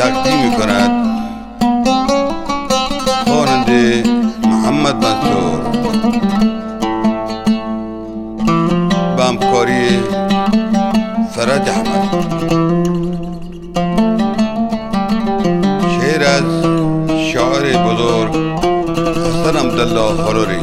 تقدیم می‌کند خواننده محمد منصور با همکاری فرج احمد. شعر از شاعر بزرگ حسن عبدالله حلوری.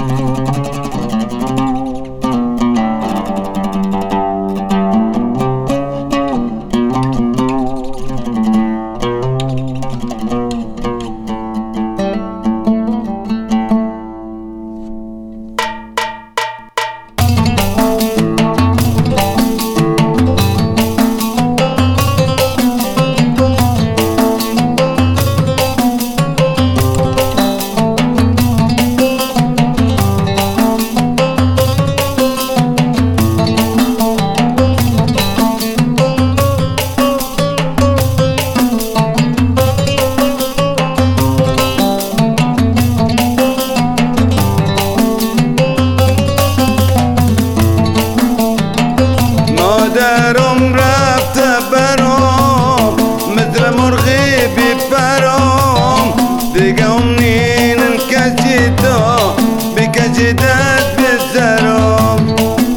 مادرم رفته برام مثل مرغی بی پرام، دیگه امنین کشیدا بکشیدت به سرام.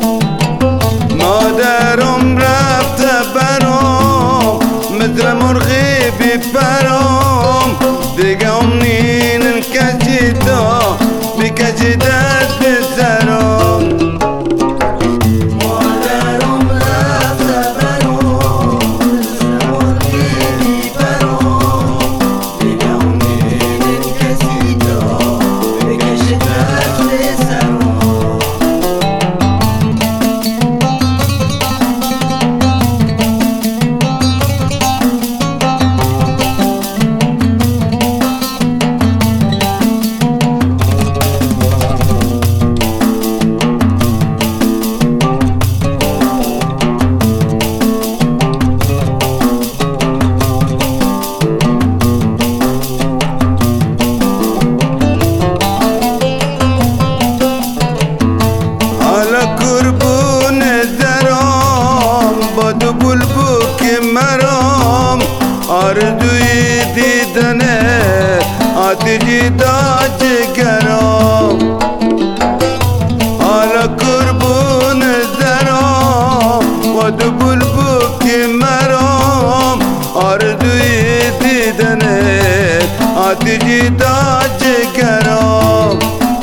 مادرم رفته برام مثل مرغی بی پرام، دیگه امنین کشیدا بکشیدت به سرام. آرزوی دیدنه آتیشی دا جگرام، حالا قربون زرام و دو بلبل که مرام. آرزوی دیدنه آتیشی دا جگرام.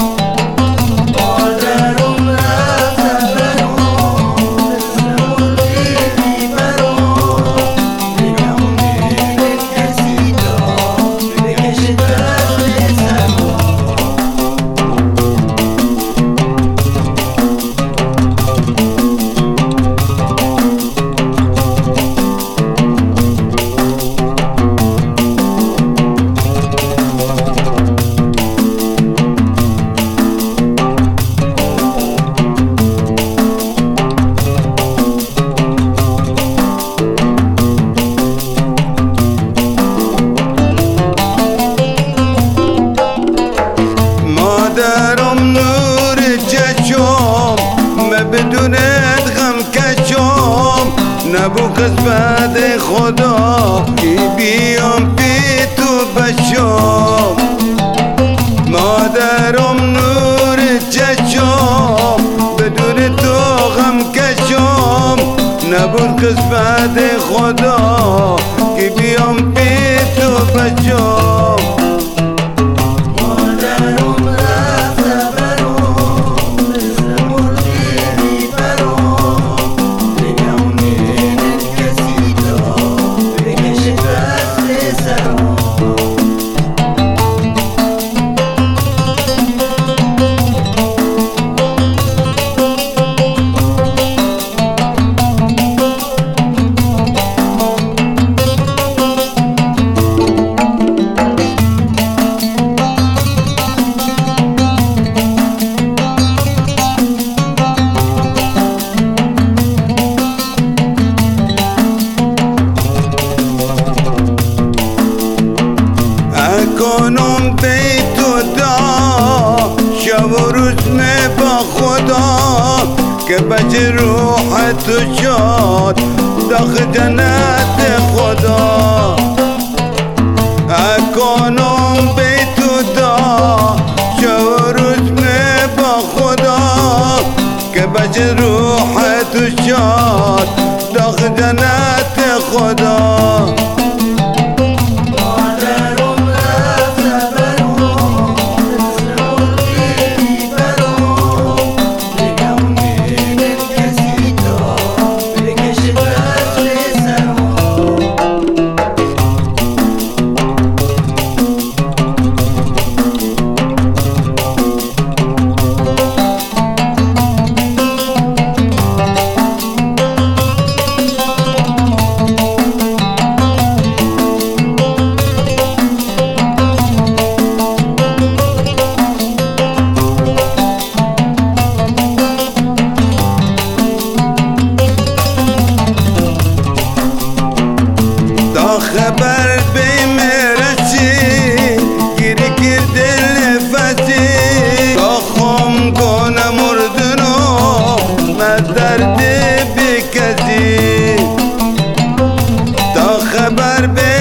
مادرم نور چشم بدونت غم کشم، نبو قسمت خدا که بیام بی تو بشم. مادرم نور چشم بدون تو غم کشم، نبو قسمت خدا که بیام بی تو بشم. کنم بیت و دا شب و روز می با خدا که بچه روح تو شاد داخل جنت خدا. تا خبر بیمرسی گیری کرده نفسی تا خم کنه مردنو مدرد بی کسی تا خبر